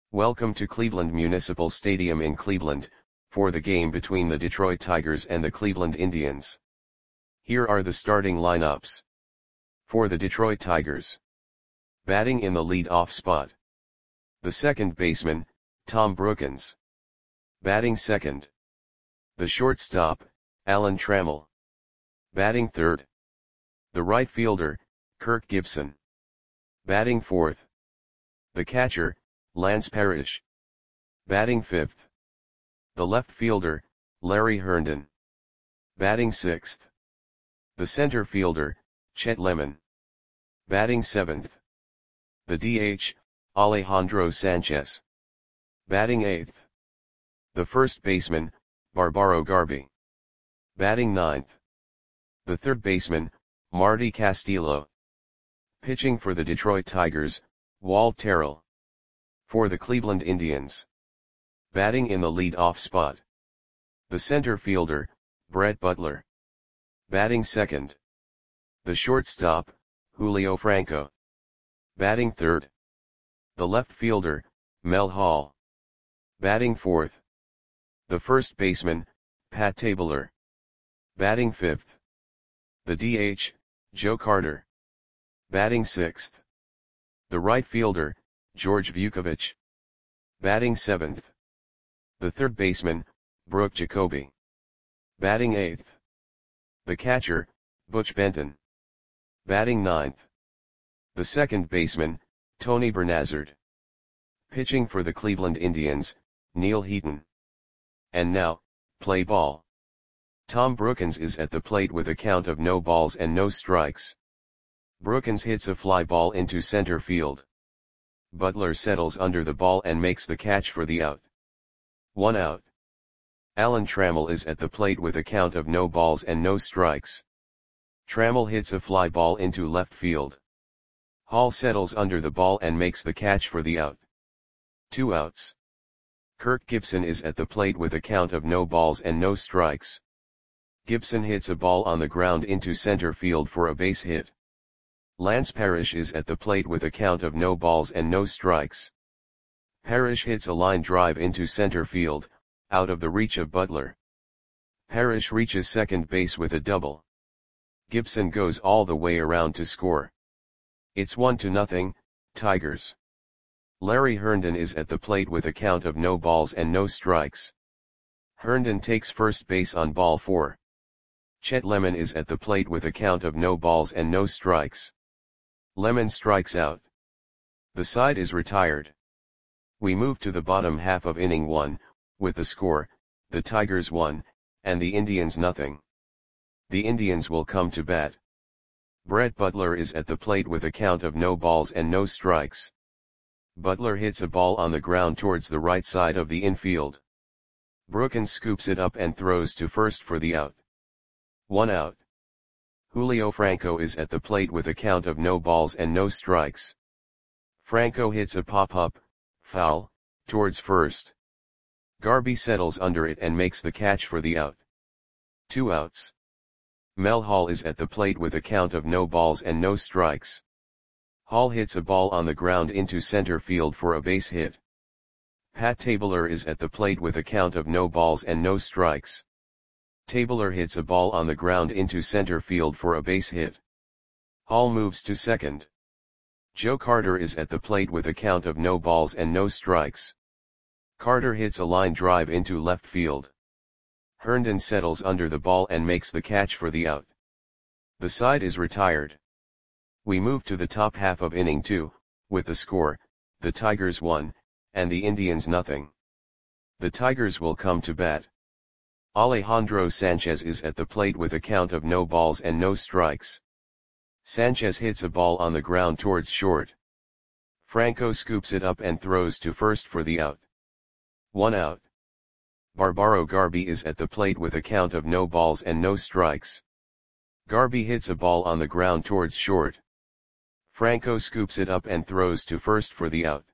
Welcome to Cleveland Municipal Stadium in Cleveland, for the game between the Detroit Tigers and the Cleveland Indians. Here are the starting lineups. For the Detroit Tigers. Batting in the lead-off spot. The second baseman, Tom Brookens. Batting second. The shortstop, Alan Trammell. Batting third. The right fielder, Kirk Gibson. Batting fourth. The catcher, Lance Parrish. Batting fifth. The left fielder, Larry Herndon. Batting sixth. The center fielder, Chet Lemon. Batting seventh. The DH, Alejandro Sanchez. Batting eighth. The first baseman, Barbaro Garby. Batting ninth. The third baseman, Marty Castillo. Pitching for the Detroit Tigers, Walt Terrell. For the Cleveland Indians. Batting in the lead-off spot. The center fielder, Brett Butler. Batting second. The shortstop, Julio Franco. Batting third. The left fielder, Mel Hall. Batting fourth. The first baseman, Pat Tabler. Batting fifth. The DH, Joe Carter. Batting sixth. The right fielder, George Vukovich. Batting seventh. The third baseman, Brooke Jacoby. Batting eighth. The catcher, Butch Benton. Batting ninth. The second baseman, Tony Bernazard. Pitching for the Cleveland Indians, Neil Heaton. And now, play ball. Tom Brookens is at the plate with a count of no balls and no strikes. Brookens hits a fly ball into center field. Butler settles under the ball and makes the catch for the out. 1 out. Alan Trammell is at the plate with a count of no balls and no strikes. Trammell hits a fly ball into left field. Hall settles under the ball and makes the catch for the out. 2 outs. Kirk Gibson is at the plate with a count of no balls and no strikes. Gibson hits a ball on the ground into center field for a base hit. Lance Parrish is at the plate with a count of no balls and no strikes. Parrish hits a line drive into center field, out of the reach of Butler. Parrish reaches second base with a double. Gibson goes all the way around to score. It's 1-0, Tigers. Larry Herndon is at the plate with a count of no balls and no strikes. Herndon takes first base on ball 4. Chet Lemon is at the plate with a count of no balls and no strikes. Lemon strikes out. The side is retired. We move to the bottom half of inning 1, with the score, the Tigers 1, and the Indians 0. The Indians will come to bat. Brett Butler is at the plate with a count of no balls and no strikes. Butler hits a ball on the ground towards the right side of the infield. Brookens scoops it up and throws to first for the out. 1 out. Julio Franco is at the plate with a count of no balls and no strikes. Franco hits a pop-up, foul, towards first. Garby settles under it and makes the catch for the out. 2 outs. Mel Hall is at the plate with a count of no balls and no strikes. Hall hits a ball on the ground into center field for a base hit. Pat Tabler is at the plate with a count of no balls and no strikes. Tabler hits a ball on the ground into center field for a base hit. Hall moves to second. Joe Carter is at the plate with a count of no balls and no strikes. Carter hits a line drive into left field. Herndon settles under the ball and makes the catch for the out. The side is retired. We move to the top half of inning 2, with the score, the Tigers 1, and the Indians 0. The Tigers will come to bat. Alejandro Sanchez is at the plate with a count of no balls and no strikes. Sanchez hits a ball on the ground towards short. Franco scoops it up and throws to first for the out. 1 out. Barbaro Garby is at the plate with a count of no balls and no strikes. Garby hits a ball on the ground towards short. Franco scoops it up and throws to first for the out.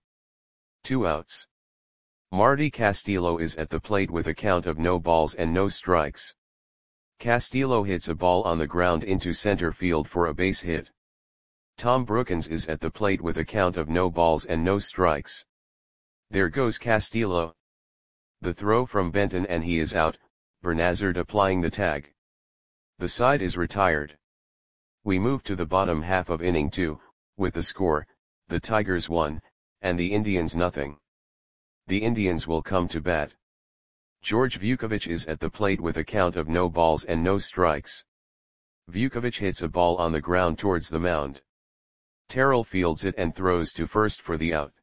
2 outs. Marty Castillo is at the plate with a count of no balls and no strikes. Castillo hits a ball on the ground into center field for a base hit. Tom Brookens is at the plate with a count of no balls and no strikes. There goes Castillo. The throw from Benton and he is out, Bernazard applying the tag. The side is retired. We move to the bottom half of inning 2, with the score, the Tigers 1, and the Indians nothing. The Indians will come to bat. George Vukovic is at the plate with a count of no balls and no strikes. Vukovic hits a ball on the ground towards the mound. Terrell fields it and throws to first for the out.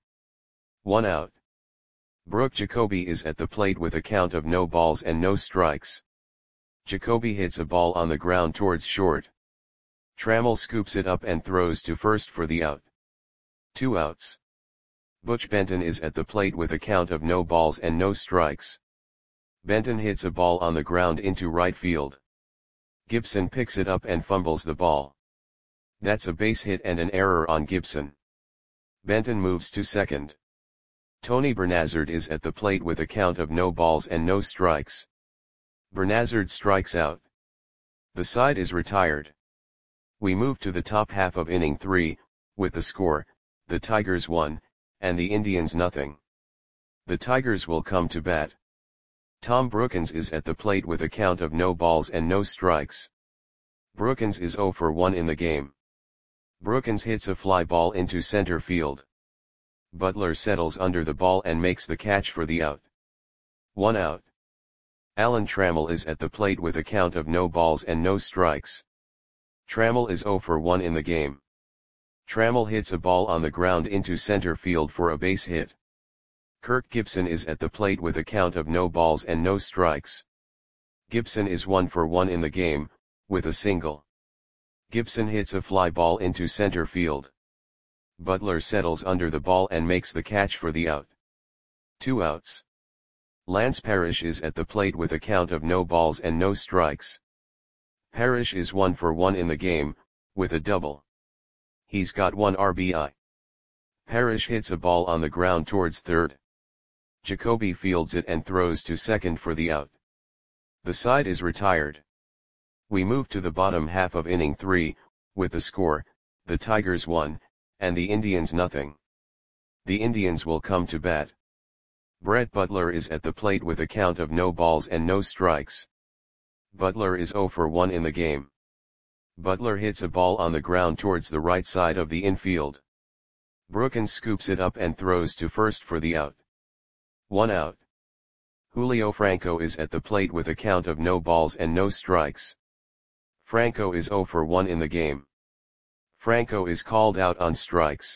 1 out. Brooke Jacoby is at the plate with a count of no balls and no strikes. Jacoby hits a ball on the ground towards short. Trammell scoops it up and throws to first for the out. 2 outs. Butch Benton is at the plate with a count of no balls and no strikes. Benton hits a ball on the ground into right field. Gibson picks it up and fumbles the ball. That's a base hit and an error on Gibson. Benton moves to second. Tony Bernazard is at the plate with a count of no balls and no strikes. Bernazard strikes out. The side is retired. We move to the top half of inning 3, with the score, the Tigers 1, and the Indians nothing. The Tigers will come to bat. Tom Brookins is at the plate with a count of no balls and no strikes. Brookins is 0 for 1 in the game. Brookins hits a fly ball into center field. Butler settles under the ball and makes the catch for the out. 1 out. Alan Trammell is at the plate with a count of no balls and no strikes. Trammell is 0 for 1 in the game. Trammell hits a ball on the ground into center field for a base hit. Kirk Gibson is at the plate with a count of no balls and no strikes. Gibson is 1 for 1 in the game, with a single. Gibson hits a fly ball into center field. Butler settles under the ball and makes the catch for the out. 2 outs. Lance Parrish is at the plate with a count of no balls and no strikes. Parrish is 1 for 1 in the game, with a double. He's got 1 RBI. Parrish hits a ball on the ground towards third. Jacoby fields it and throws to second for the out. The side is retired. We move to the bottom half of inning 3, with the score, the Tigers 1, and the Indians nothing. The Indians will come to bat. Brett Butler is at the plate with a count of no balls and no strikes. Butler is 0 for 1 in the game. Butler hits a ball on the ground towards the right side of the infield. Brookins scoops it up and throws to first for the out. 1 out. Julio Franco is at the plate with a count of no balls and no strikes. Franco is 0 for 1 in the game. Franco is called out on strikes.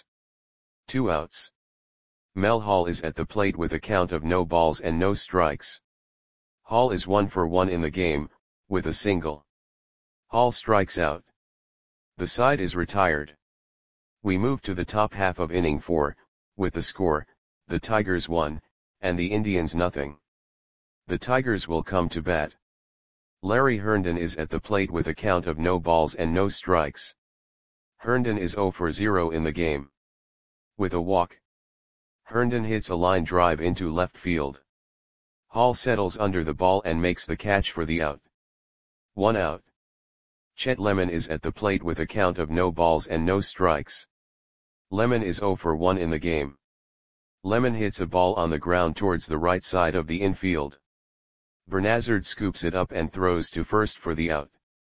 2 outs. Mel Hall is at the plate with a count of no balls and no strikes. Hall is 1 for 1 in the game, with a single. Hall strikes out. The side is retired. We move to the top half of inning 4, with the score, the Tigers 1, and the Indians nothing. The Tigers will come to bat. Larry Herndon is at the plate with a count of no balls and no strikes. Herndon is 0 for 0 in the game. With a walk. Herndon hits a line drive into left field. Hall settles under the ball and makes the catch for the out. 1 out. Chet Lemon is at the plate with a count of no balls and no strikes. Lemon is 0 for 1 in the game. Lemon hits a ball on the ground towards the right side of the infield. Bernazard scoops it up and throws to first for the out.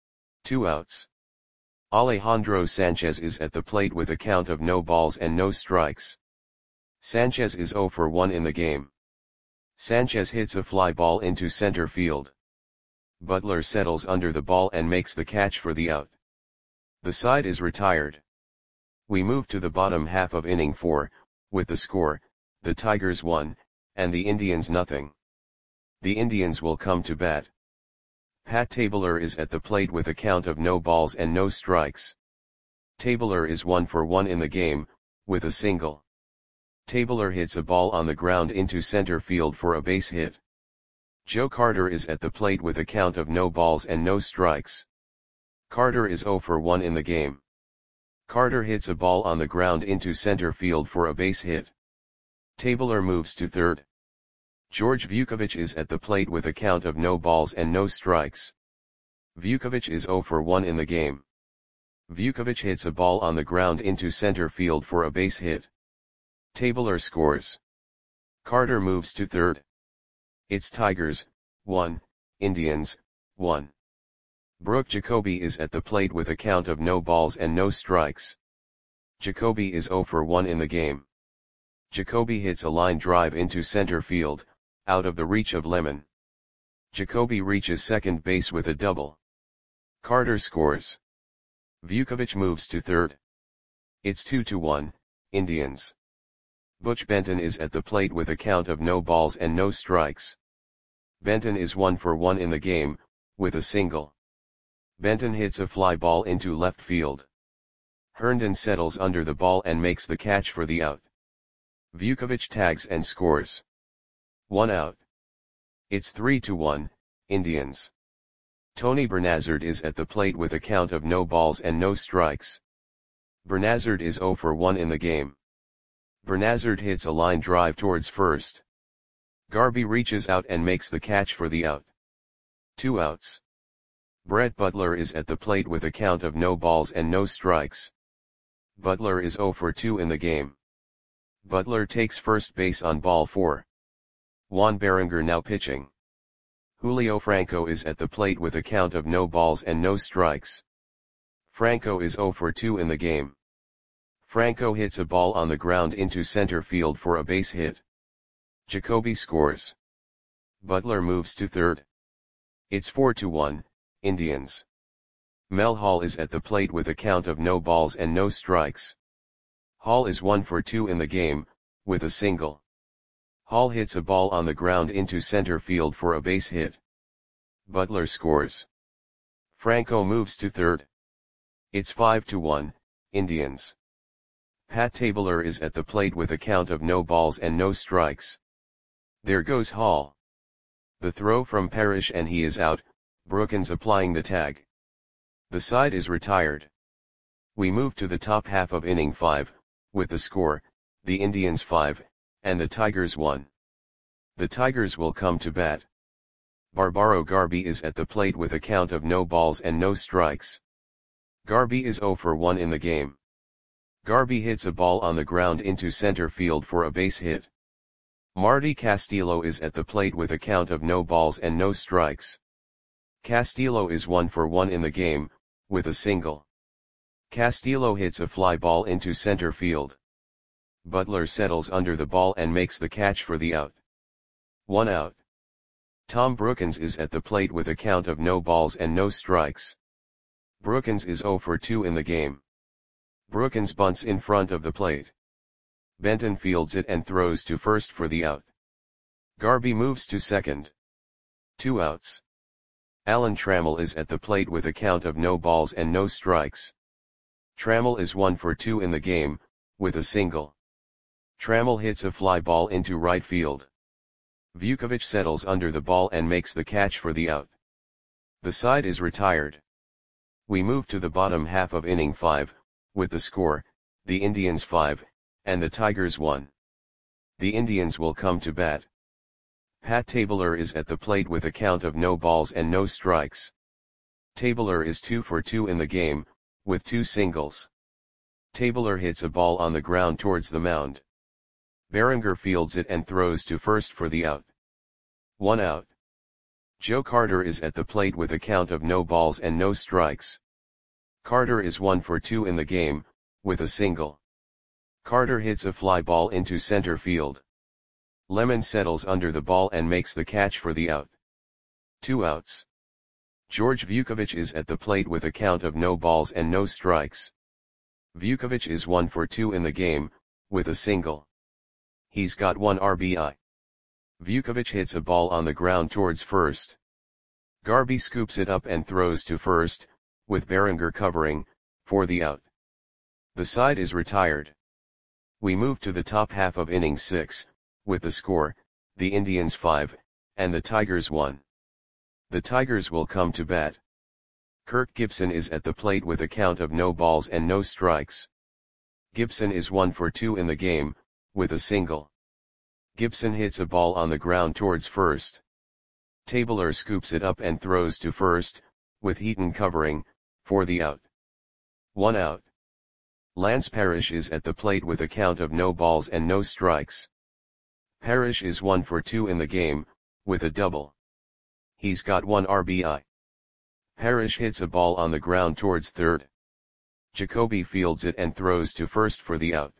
2 outs. Alejandro Sanchez is at the plate with a count of no balls and no strikes. Sanchez is 0 for 1 in the game. Sanchez hits a fly ball into center field. Butler settles under the ball and makes the catch for the out. The side is retired. We move to the bottom half of inning 4, with the score, the Tigers 1, and the Indians nothing. The Indians will come to bat. Pat Tabler is at the plate with a count of no balls and no strikes. Tabler is 1 for 1 in the game, with a single. Tabler hits a ball on the ground into center field for a base hit. Joe Carter is at the plate with a count of no balls and no strikes. Carter is 0 for 1 in the game. Carter hits a ball on the ground into center field for a base hit. Tabler moves to third. George Vukovic is at the plate with a count of no balls and no strikes. Vukovic is 0 for 1 in the game. Vukovic hits a ball on the ground into center field for a base hit. Tabler scores. Carter moves to third. It's Tigers, 1, Indians, 1. Brooke Jacoby is at the plate with a count of no balls and no strikes. Jacoby is 0 for 1 in the game. Jacoby hits a line drive into center field, out of the reach of Lemon. Jacoby reaches second base with a double. Carter scores. Vukovich moves to third. It's 2-1, Indians. Butch Benton is at the plate with a count of no balls and no strikes. Benton is 1 for 1 in the game, with a single. Benton hits a fly ball into left field. Herndon settles under the ball and makes the catch for the out. Vukovich tags and scores. 1 out. It's 3-1, Indians. Tony Bernazard is at the plate with a count of no balls and no strikes. Bernazard is 0 for 1 in the game. Bernazard hits a line drive towards first. Garby reaches out and makes the catch for the out. 2 outs. Brett Butler is at the plate with a count of no balls and no strikes. Butler is 0 for 2 in the game. Butler takes first base on ball 4. Juan Berenger now pitching. Julio Franco is at the plate with a count of no balls and no strikes. Franco is 0 for 2 in the game. Franco hits a ball on the ground into center field for a base hit. Jacoby scores. Butler moves to third. It's 4-1, Indians. Mel Hall is at the plate with a count of no balls and no strikes. Hall is 1 for 2 in the game, with a single. Hall hits a ball on the ground into center field for a base hit. Butler scores. Franco moves to third. It's 5-1, Indians. Pat Tabler is at the plate with a count of no balls and no strikes. There goes Hall. The throw from Parrish and he is out, Brookins applying the tag. The side is retired. We move to the top half of inning 5, with the score, the Indians 5, and the Tigers 1. The Tigers will come to bat. Barbaro Garby is at the plate with a count of no balls and no strikes. Garby is 0 for 1 in the game. Garby hits a ball on the ground into center field for a base hit. Marty Castillo is at the plate with a count of no balls and no strikes. Castillo is 1 for 1 in the game, with a single. Castillo hits a fly ball into center field. Butler settles under the ball and makes the catch for the out. 1 out. Tom Brookins is at the plate with a count of no balls and no strikes. Brookins is 0 for 2 in the game. Brookins bunts in front of the plate. Benton fields it and throws to first for the out. Garby moves to second. 2 outs. Alan Trammell is at the plate with a count of no balls and no strikes. Trammell is 1 for 2 in the game, with a single. Trammell hits a fly ball into right field. Vukovich settles under the ball and makes the catch for the out. The side is retired. We move to the bottom half of inning 5, with the score, the Indians 5, and the Tigers 1. The Indians will come to bat. Pat Tabler is at the plate with a count of no balls and no strikes. Tabler is 2 for 2 in the game, with 2 singles. Tabler hits a ball on the ground towards the mound. Berenger fields it and throws to first for the out. 1 out. Joe Carter is at the plate with a count of no balls and no strikes. Carter is 1 for 2 in the game, with a single. Carter hits a fly ball into center field. Lemon settles under the ball and makes the catch for the out. 2 outs. George Vukovich is at the plate with a count of no balls and no strikes. Vukovich is 1 for 2 in the game, with a single. He's got 1 RBI. Vukovich hits a ball on the ground towards first. Garby scoops it up and throws to first, with Berenger covering, for the out. The side is retired. We move to the top half of inning 6, with the score, the Indians 5, and the Tigers 1. The Tigers will come to bat. Kirk Gibson is at the plate with a count of no balls and no strikes. Gibson is 1 for 2 in the game, with a single. Gibson hits a ball on the ground towards first. Tabler scoops it up and throws to first, with Heaton covering, for the out. 1 out. Lance Parrish is at the plate with a count of no balls and no strikes. Parrish is 1 for 2 in the game, with a double. He's got 1 RBI. Parrish hits a ball on the ground towards third. Jacoby fields it and throws to first for the out.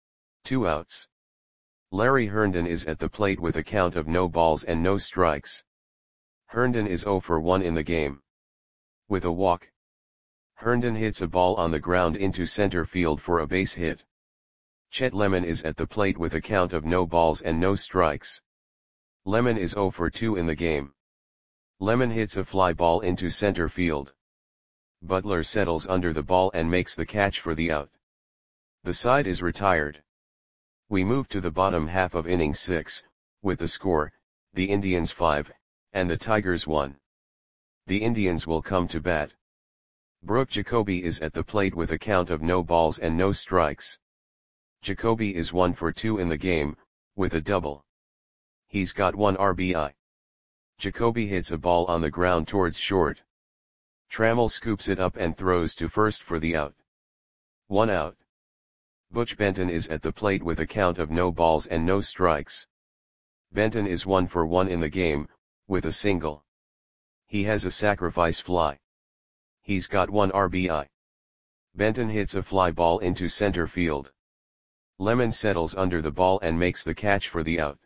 2 outs. Larry Herndon is at the plate with a count of no balls and no strikes. Herndon is 0 for 1 in the game. With a walk. Herndon hits a ball on the ground into center field for a base hit. Chet Lemon is at the plate with a count of no balls and no strikes. Lemon is 0 for 2 in the game. Lemon hits a fly ball into center field. Butler settles under the ball and makes the catch for the out. The side is retired. We move to the bottom half of inning 6, with the score, the Indians 5, and the Tigers 1. The Indians will come to bat. Brooke Jacoby is at the plate with a count of no balls and no strikes. Jacoby is 1 for 2 in the game, with a double. He's got 1 RBI. Jacoby hits a ball on the ground towards short. Trammell scoops it up and throws to first for the out. 1 out. Butch Benton is at the plate with a count of no balls and no strikes. Benton is 1 for 1 in the game, with a single. He has a sacrifice fly. He's got 1 RBI. Benton hits a fly ball into center field. Lemon settles under the ball and makes the catch for the out.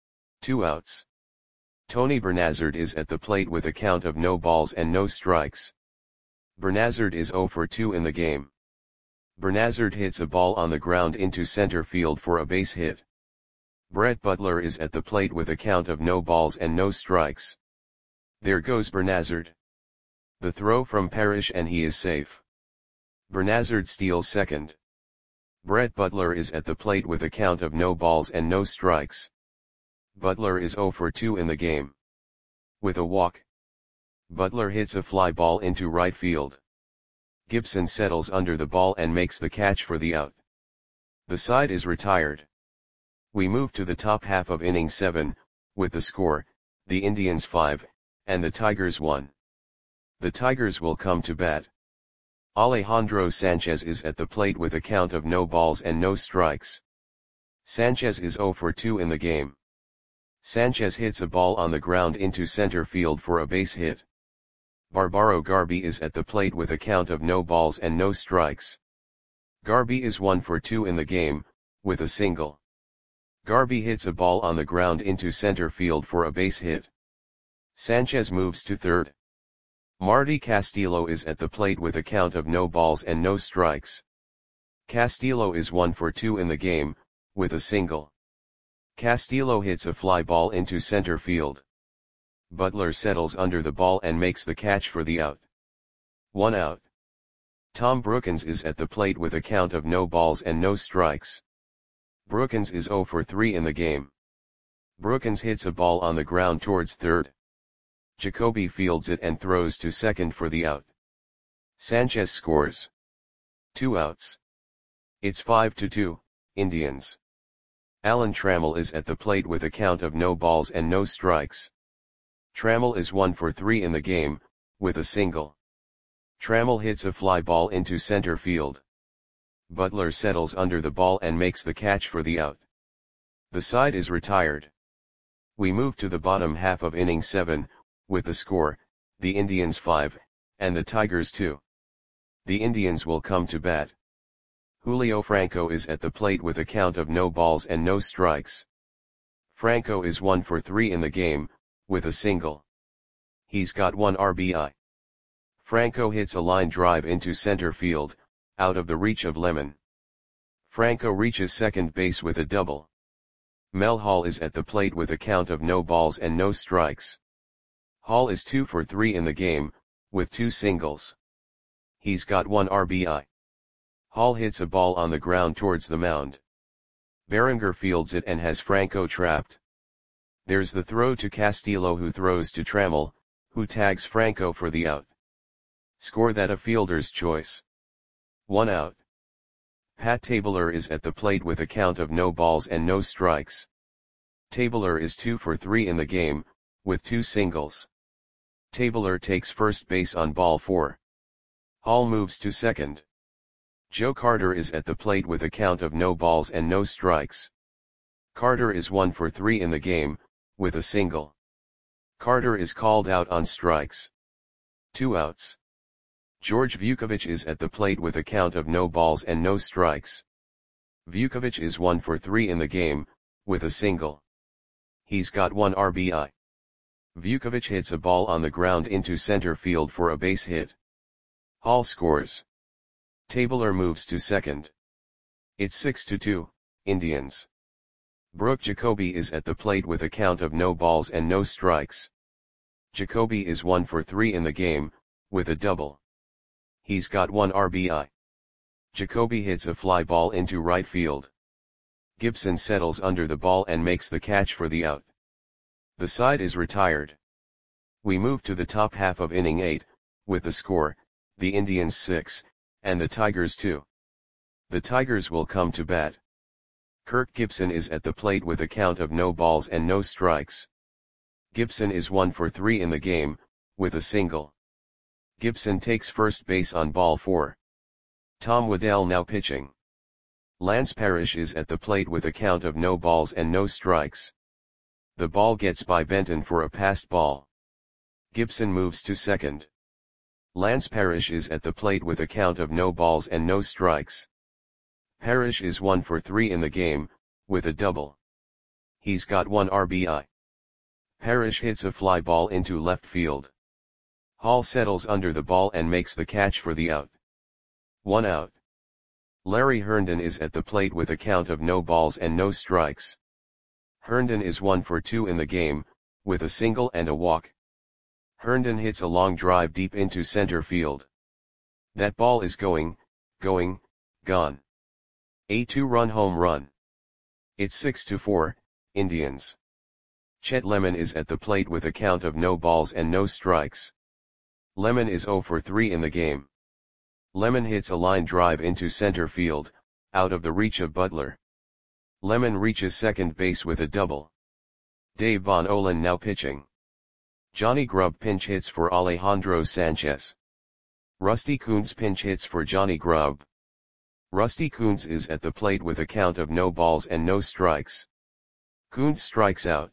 2 outs. Tony Bernazard is at the plate with a count of no balls and no strikes. Bernazard is 0 for 2 in the game. Bernazard hits a ball on the ground into center field for a base hit. Brett Butler is at the plate with a count of no balls and no strikes. There goes Bernazard. The throw from Parrish and he is safe. Bernazard steals second. Brett Butler is at the plate with a count of no balls and no strikes. Butler is 0 for 2 in the game. With a walk. Butler hits a fly ball into right field. Gibson settles under the ball and makes the catch for the out. The side is retired. We move to the top half of inning 7, with the score, the Indians 5, and the Tigers 1. The Tigers will come to bat. Alejandro Sanchez is at the plate with a count of no balls and no strikes. Sanchez is 0 for 2 in the game. Sanchez hits a ball on the ground into center field for a base hit. Barbaro Garby is at the plate with a count of no balls and no strikes. Garby is 1 for 2 in the game, with a single. Garby hits a ball on the ground into center field for a base hit. Sanchez moves to third. Marty Castillo is at the plate with a count of no balls and no strikes. Castillo is 1 for 2 in the game, with a single. Castillo hits a fly ball into center field. Butler settles under the ball and makes the catch for the out. 1 out. Tom Brookins is at the plate with a count of no balls and no strikes. Brookins is 0 for 3 in the game. Brookins hits a ball on the ground towards third. Jacoby fields it and throws to second for the out. Sanchez scores. 2 outs. It's 5-2, Indians. Alan Trammell is at the plate with a count of no balls and no strikes. Trammell is 1 for 3 in the game, with a single. Trammell hits a fly ball into center field. Butler settles under the ball and makes the catch for the out. The side is retired. We move to the bottom half of inning 7, with the score, the Indians 5, and the Tigers 2. The Indians will come to bat. Julio Franco is at the plate with a count of no balls and no strikes. Franco is 1 for 3 in the game, with a single. He's got 1 RBI. Franco hits a line drive into center field, out of the reach of Lemon. Franco reaches second base with a double. Mel Hall is at the plate with a count of no balls and no strikes. Hall is 2 for 3 in the game, with 2 singles. He's got 1 RBI. Hall hits a ball on the ground towards the mound. Berenger fields it and has Franco trapped. There's the throw to Castillo, who throws to Trammell, who tags Franco for the out. Score that a fielder's choice. 1 out. Pat Tabler is at the plate with a count of no balls and no strikes. Tabler is 2 for 3 in the game, with 2 singles. Tabler takes first base on ball 4. Hall moves to second. Joe Carter is at the plate with a count of no balls and no strikes. Carter is 1 for 3 in the game, with a single. Carter is called out on strikes. 2 outs. George Vukovic is at the plate with a count of no balls and no strikes. Vukovic is 1 for 3 in the game, with a single. He's got 1 RBI. Vukovic hits a ball on the ground into center field for a base hit. Hall scores. Tabler moves to second. It's 6-2, Indians. Brooke Jacoby is at the plate with a count of no balls and no strikes. Jacoby is 1 for 3 in the game, with a double. He's got 1 RBI. Jacoby hits a fly ball into right field. Gibson settles under the ball and makes the catch for the out. The side is retired. We move to the top half of inning 8, with the score, the Indians 6, and the Tigers 2. The Tigers will come to bat. Kirk Gibson is at the plate with a count of no balls and no strikes. Gibson is 1 for 3 in the game, with a single. Gibson takes first base on ball 4. Tom Waddell now pitching. Lance Parrish is at the plate with a count of no balls and no strikes. The ball gets by Benton for a passed ball. Gibson moves to second. Lance Parrish is at the plate with a count of no balls and no strikes. Parrish is 1 for 3 in the game, with a double. He's got 1 RBI. Parrish hits a fly ball into left field. Hall settles under the ball and makes the catch for the out. 1 out. Larry Herndon is at the plate with a count of no balls and no strikes. Herndon is 1 for 2 in the game, with a single and a walk. Herndon hits a long drive deep into center field. That ball is gone. A 2-run home run. It's 6-4, Indians. Chet Lemon is at the plate with a count of no balls and no strikes. Lemon is 0 for 3 in the game. Lemon hits a line drive into center field, out of the reach of Butler. Lemon reaches second base with a double. Dave Von Olen now pitching. Johnny Grubb pinch hits for Alejandro Sanchez. Rusty Kuntz pinch hits for Johnny Grubb. Rusty Kuntz is at the plate with a count of no balls and no strikes. Kuntz strikes out.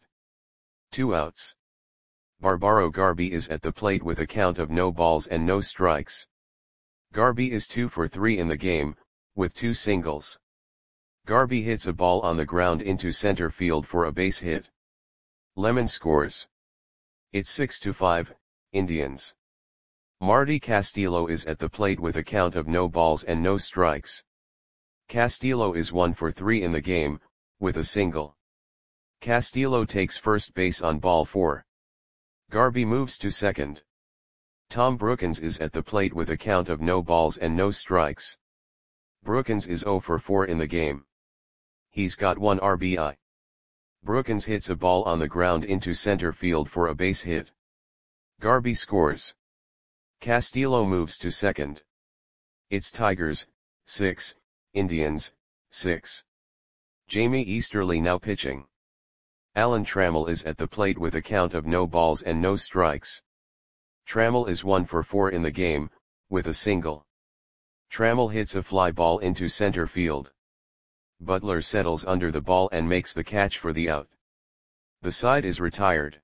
2 outs. Barbaro Garby is at the plate with a count of no balls and no strikes. Garby is 2 for 3 in the game, with 2 singles. Garby hits a ball on the ground into center field for a base hit. Lemon scores. It's 6-5, Indians. Marty Castillo is at the plate with a count of no balls and no strikes. Castillo is 1 for 3 in the game, with a single. Castillo takes first base on ball 4. Garby moves to second. Tom Brookins is at the plate with a count of no balls and no strikes. Brookins is 0 for 4 in the game. He's got 1 RBI. Brookins hits a ball on the ground into center field for a base hit. Garby scores. Castillo moves to second. It's Tigers, 6, Indians, 6. Jamie Easterly now pitching. Alan Trammell is at the plate with a count of no balls and no strikes. Trammell is 1 for 4 in the game, with a single. Trammell hits a fly ball into center field. Butler settles under the ball and makes the catch for the out. The side is retired.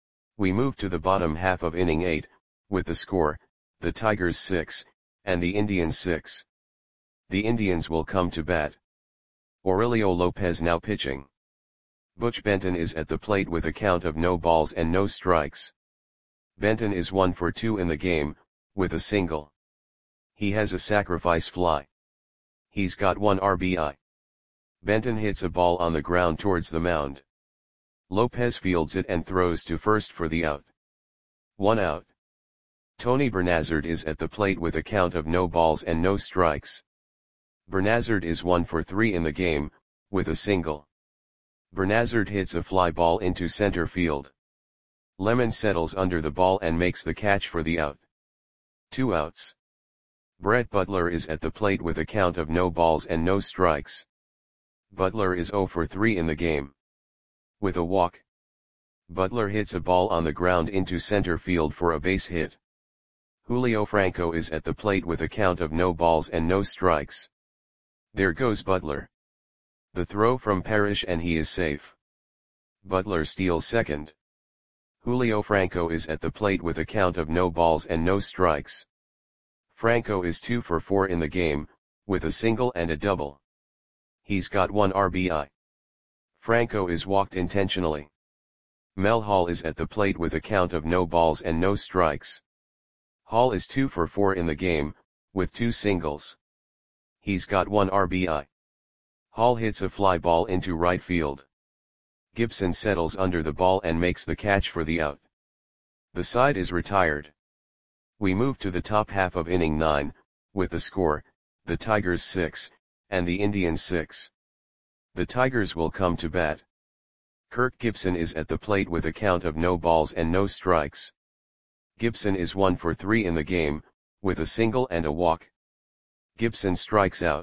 We move to the bottom half of inning 8, with the score, the Tigers 6, and the Indians 6. The Indians will come to bat. Aurelio Lopez now pitching. Butch Benton is at the plate with a count of no balls and no strikes. Benton is 1 for 2 in the game, with a single. He has a sacrifice fly. He's got 1 RBI. Benton hits a ball on the ground towards the mound. Lopez fields it and throws to first for the out. 1 out. Tony Bernazard is at the plate with a count of no balls and no strikes. Bernazard is 1 for 3 in the game, with a single. Bernazard hits a fly ball into center field. Lemon settles under the ball and makes the catch for the out. 2 outs. Brett Butler is at the plate with a count of no balls and no strikes. Butler is 0 for 3 in the game. With a walk. Butler hits a ball on the ground into center field for a base hit. Julio Franco is at the plate with a count of no balls and no strikes. There goes Butler. The throw from Parrish and he is safe. Butler steals second. Julio Franco is at the plate with a count of no balls and no strikes. Franco is 2 for 4 in the game, with a single and a double. He's got 1 RBI. Franco is walked intentionally. Mel Hall is at the plate with a count of no balls and no strikes. Hall is 2 for 4 in the game, with 2 singles. He's got 1 RBI. Hall hits a fly ball into right field. Gibson settles under the ball and makes the catch for the out. The side is retired. We move to the top half of inning 9, with the score, the Tigers 6, and the Indians 6. The Tigers will come to bat. Kirk Gibson is at the plate with a count of no balls and no strikes. Gibson is 1 for 3 in the game, with a single and a walk. Gibson strikes out.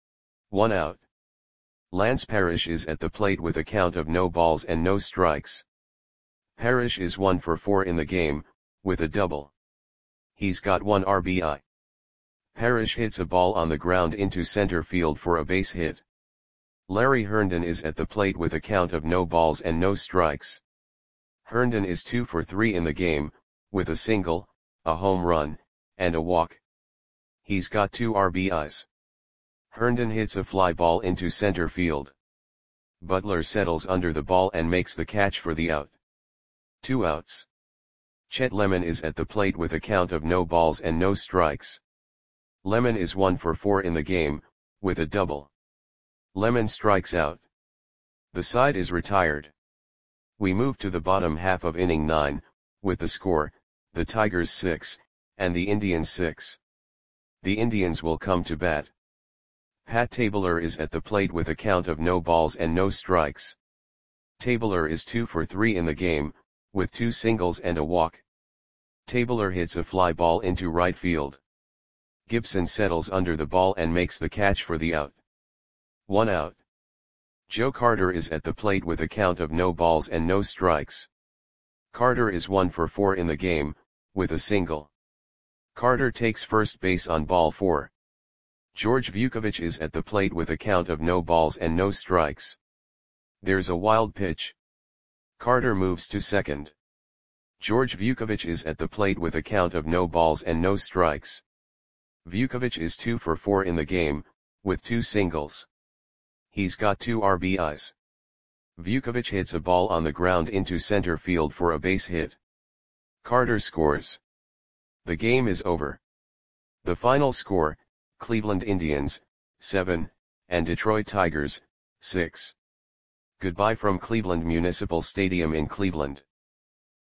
1 out. Lance Parrish is at the plate with a count of no balls and no strikes. Parrish is 1 for 4 in the game, with a double. He's got 1 RBI. Parrish hits a ball on the ground into center field for a base hit. Larry Herndon is at the plate with a count of no balls and no strikes. Herndon is 2 for 3 in the game, with a single, a home run, and a walk. He's got 2 RBIs. Herndon hits a fly ball into center field. Butler settles under the ball and makes the catch for the out. 2 outs. Chet Lemon is at the plate with a count of no balls and no strikes. Lemon is 1 for 4 in the game, with a double. Lemon strikes out. The side is retired. We move to the bottom half of inning 9, with the score, the Tigers 6, and the Indians 6. The Indians will come to bat. Pat Tabler is at the plate with a count of no balls and no strikes. Tabler is 2 for 3 in the game, with 2 singles and a walk. Tabler hits a fly ball into right field. Gibson settles under the ball and makes the catch for the out. 1 out. Joe Carter is at the plate with a count of no balls and no strikes. Carter is 1 for 4 in the game, with a single. Carter takes first base on ball 4. George Vukovic is at the plate with a count of no balls and no strikes. There's a wild pitch. Carter moves to second. George Vukovic is at the plate with a count of no balls and no strikes. Vukovic is 2 for 4 in the game, with 2 singles. He's got 2 RBIs. Vukovic hits a ball on the ground into center field for a base hit. Carter scores. The game is over. The final score, Cleveland Indians, 7, and Detroit Tigers, 6. Goodbye from Cleveland Municipal Stadium in Cleveland.